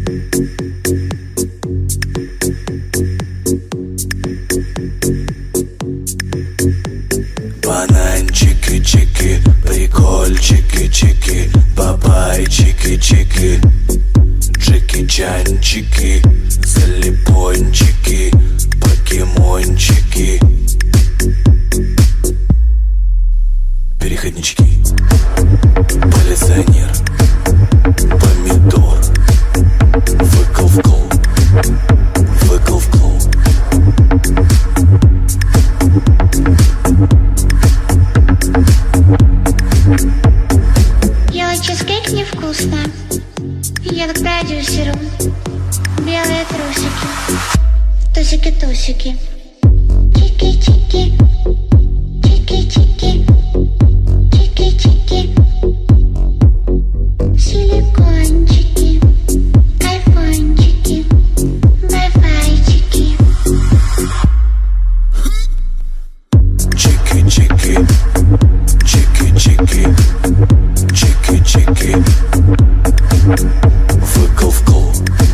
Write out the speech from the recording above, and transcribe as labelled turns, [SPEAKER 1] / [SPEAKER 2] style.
[SPEAKER 1] Бананчики, чики, прикольчики, чики, бабайчики, чики, джеки-чанчики, залипончики, покемончики, переходнички, полиционер, помидор, выкл-вкл, выкл-вкл.
[SPEAKER 2] Ела чизкейк невкусно. Еду к продюсеру. Белые трусики. Тусики-тусики. Чики-чики. Чики-чики. Чики-чики. Силикончики. Айфончики. Вай-файчики.
[SPEAKER 1] Чики-чики. Чики-чики. Чики-чики. Выкл-вкл.